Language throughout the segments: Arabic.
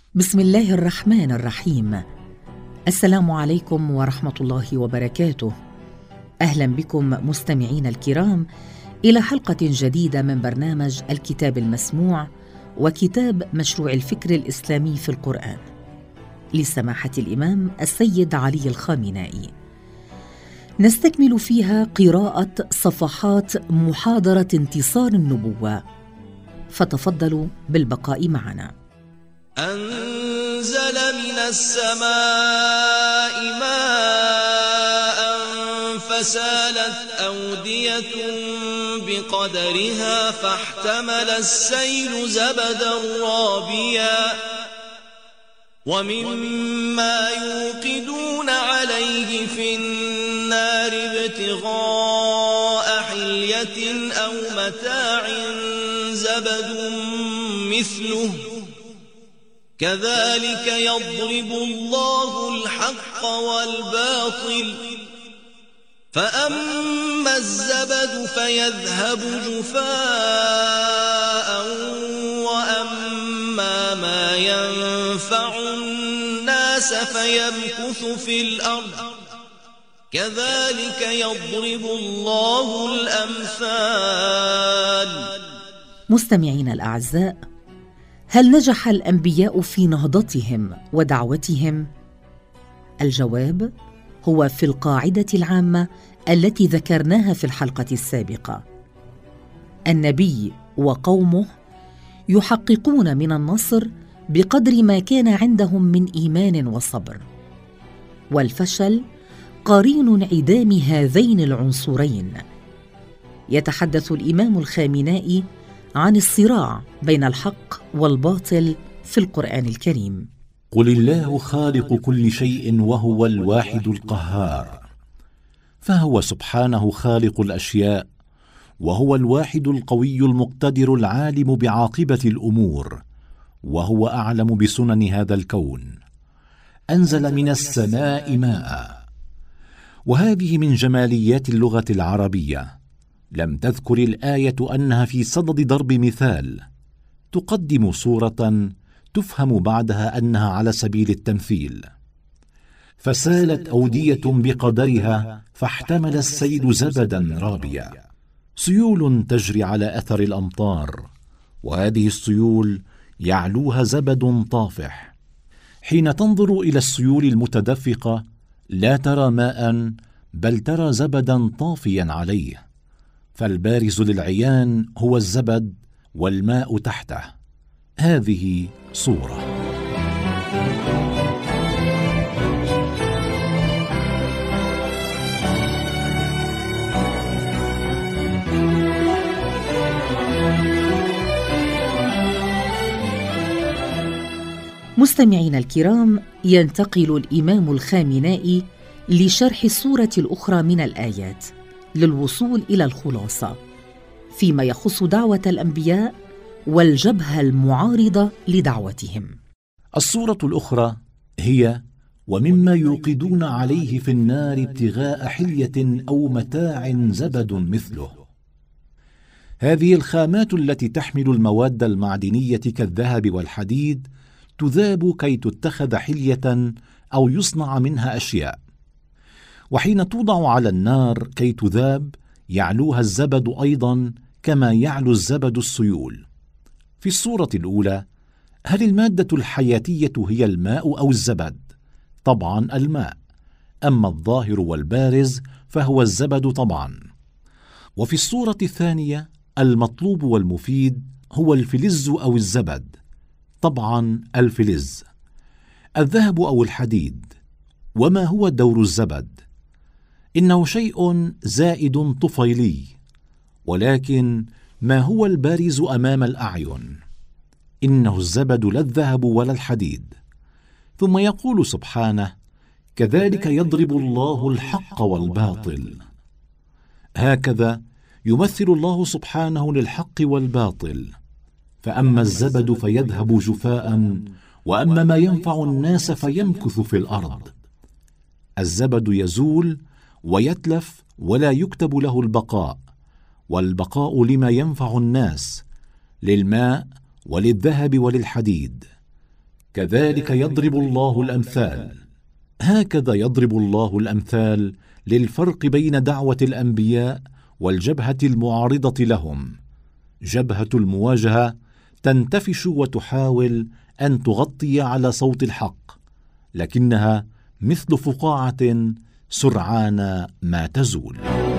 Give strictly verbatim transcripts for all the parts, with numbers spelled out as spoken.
بسم الله الرحمن الرحيم. السلام عليكم ورحمة الله وبركاته. أهلا بكم مستمعين الكرام إلى حلقة جديدة من برنامج الكتاب المسموع وكتاب مشروع الفكر الإسلامي في القرآن لسماحة الإمام السيد علي الخامنائي. نستكمل فيها قراءة صفحات محاضرة انتصار النبوة، فتفضلوا بالبقاء معنا. أنزل من السماء ماء فسالت أودية بقدرها فاحتمل السيل زبدا رابيا ومما يوقدون عليه في النار ابتغاء حلية أو متاع زبد مثله كذلك يضرب الله الحق والباطل فأما الزبد فيذهب جفاء وأما ما ينفع الناس فيمكث في الأرض كذلك يضرب الله الأمثال. مستمعين الأعزاء، هل نجح الأنبياء في نهضتهم ودعوتهم؟ الجواب هو في القاعدة العامة التي ذكرناها في الحلقة السابقة. النبي وقومه يحققون من النصر بقدر ما كان عندهم من إيمان وصبر، والفشل قرين انعدام هذين العنصرين. يتحدث الإمام الخامنائي عن الصراع بين الحق والباطل في القرآن الكريم. قل الله خالق كل شيء وهو الواحد القهار، فهو سبحانه خالق الأشياء، وهو الواحد القوي المقتدر العالم بعاقبة الأمور، وهو أعلم بسنن هذا الكون. أنزل من السماء ماء، وهذه من جماليات اللغة العربية. لم تذكر الآية أنها في صدد ضرب مثال، تقدم صورة تفهم بعدها أنها على سبيل التمثيل. فسالت أودية بقدرها فاحتمل السيل زبدا رابيا، سيول تجري على أثر الأمطار، وهذه السيول يعلوها زبد طافح. حين تنظر إلى السيول المتدفقة لا ترى ماء، بل ترى زبدا طافيا عليه، فالبارز للعيان هو الزبد والماء تحته. هذه صورة. مستمعين الكرام، ينتقل الإمام الخامنائي لشرح السورة الأخرى من الآيات للوصول إلى الخلاصة فيما يخص دعوة الأنبياء والجبهة المعارضة لدعوتهم. السورة الأخرى هي ومما يوقدون عليه في النار ابتغاء حلية أو متاع زبد مثله. هذه الخامات التي تحمل المواد المعدنية كالذهب والحديد تذاب كي تتخذ حلية أو يصنع منها أشياء، وحين توضع على النار كي تذاب يعلوها الزبد أيضا كما يعلو الزبد السيول. في الصورة الأولى، هل المادة الحياتية هي الماء أو الزبد؟ طبعا الماء، أما الظاهر والبارز فهو الزبد طبعا. وفي الصورة الثانية، المطلوب والمفيد هو الفلز أو الزبد، طبعا الفلز. الذهب أو الحديد. وما هو دور الزبد؟ إنه شيء زائد طفيلي، ولكن ما هو البارز أمام الأعين؟ إنه الزبد لا الذهب ولا الحديد. ثم يقول سبحانه: كذلك يضرب الله الحق والباطل. هكذا يمثل الله سبحانه للحق والباطل، فأما الزبد فيذهب جفاء، وأما ما ينفع الناس فيمكث في الأرض. الزبد يزول ويتلف ولا يكتب له البقاء، والبقاء لما ينفع الناس، للماء وللذهب وللحديد. كذلك يضرب الله الأمثال. هكذا يضرب الله الأمثال للفرق بين دعوة الأنبياء والجبهة المعارضة لهم. جبهة المواجهة تنتفش وتحاول أن تغطي على صوت الحق، لكنها مثل فقاعة سرعان ما تزول.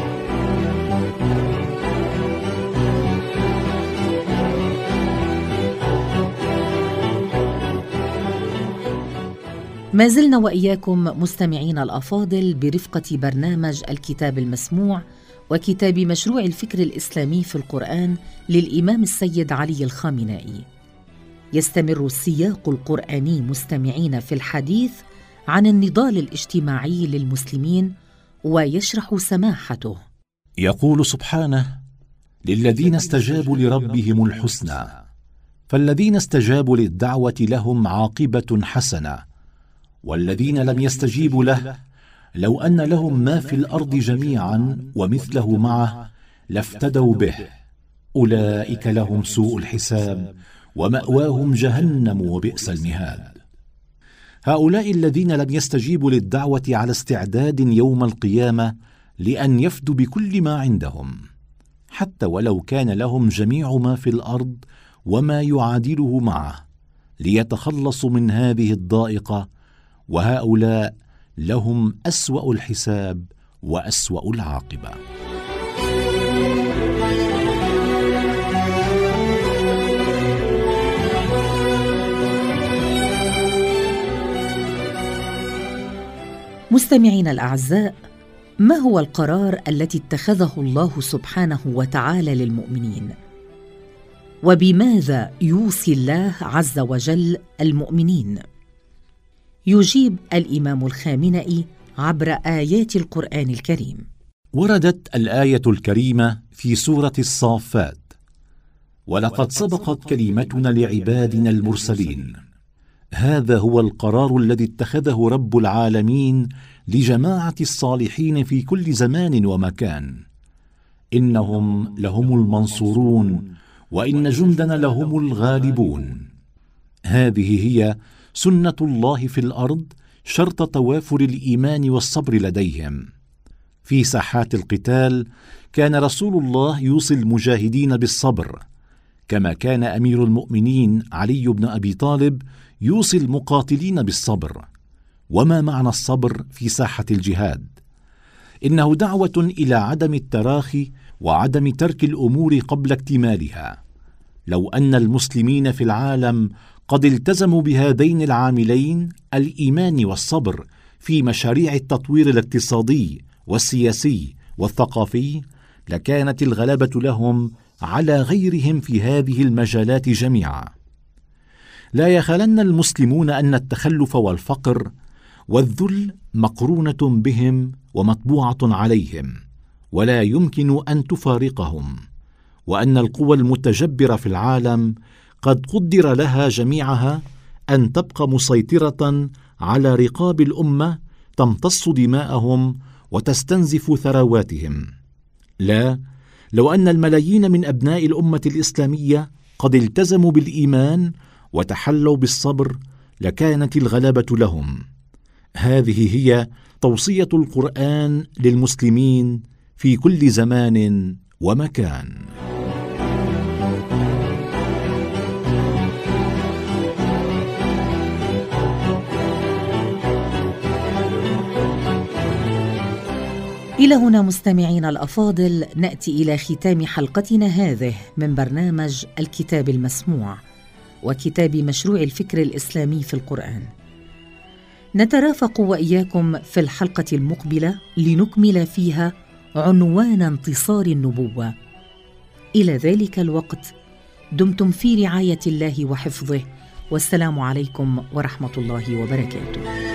ما زلنا وإياكم مستمعين الأفاضل برفقة برنامج الكتاب المسموع وكتاب مشروع الفكر الإسلامي في القرآن للإمام السيد علي الخامنائي. يستمر السياق القرآني مستمعين في الحديث عن النضال الاجتماعي للمسلمين، ويشرح سماحته. يقول سبحانه: للذين استجابوا لربهم الحسنى، فالذين استجابوا للدعوة لهم عاقبة حسنة، والذين لم يستجيبوا له لو أن لهم ما في الأرض جميعا ومثله معه لافتدوا به، أولئك لهم سوء الحساب ومأواهم جهنم وبئس المهاد. هؤلاء الذين لم يستجيبوا للدعوة على استعداد يوم القيامة لأن يفدوا بكل ما عندهم، حتى ولو كان لهم جميع ما في الأرض وما يعادله معه، ليتخلصوا من هذه الضائقة، وهؤلاء لهم أسوأ الحساب وأسوأ العاقبة. مستمعينا الأعزاء، ما هو القرار الذي اتخذه الله سبحانه وتعالى للمؤمنين؟ وبماذا يوصي الله عز وجل المؤمنين؟ يجيب الإمام الخامنئي عبر آيات القرآن الكريم. وردت الآية الكريمة في سورة الصافات: ولقد سبقت كلمتنا لعبادنا المرسلين. هذا هو القرار الذي اتخذه رب العالمين لجماعة الصالحين في كل زمان ومكان. إنهم لهم المنصورون وإن جندنا لهم الغالبون. هذه هي سنة الله في الأرض شرط توافر الإيمان والصبر لديهم. في ساحات القتال كان رسول الله يوصي المجاهدين بالصبر، كما كان أمير المؤمنين علي بن أبي طالب يوصي المقاتلين بالصبر. وما معنى الصبر في ساحة الجهاد؟ إنه دعوة إلى عدم التراخي وعدم ترك الأمور قبل اكتمالها. لو أن المسلمين في العالم قد التزموا بهذين العاملين، الإيمان والصبر، في مشاريع التطوير الاقتصادي والسياسي والثقافي، لكانت الغلبة لهم على غيرهم في هذه المجالات جميعا. لا يخلن المسلمون أن التخلف والفقر والذل مقرونة بهم ومطبوعة عليهم، ولا يمكن أن تفارقهم، وأن القوى المتجبرة في العالم قد قدر لها جميعها أن تبقى مسيطرة على رقاب الأمة، تمتص دماءهم وتستنزف ثرواتهم. لا، لو أن الملايين من أبناء الأمة الإسلامية قد التزموا بالإيمان وتحلوا بالصبر، لكانت الغلبة لهم. هذه هي توصية القرآن للمسلمين في كل زمان ومكان. إلى هنا مستمعين الأفاضل نأتي إلى ختام حلقتنا هذه من برنامج الكتاب المسموع وكتاب مشروع الفكر الإسلامي في القرآن. نترافق وإياكم في الحلقة المقبلة لنكمل فيها عنوان انتصار النبوة. إلى ذلك الوقت دمتم في رعاية الله وحفظه، والسلام عليكم ورحمة الله وبركاته.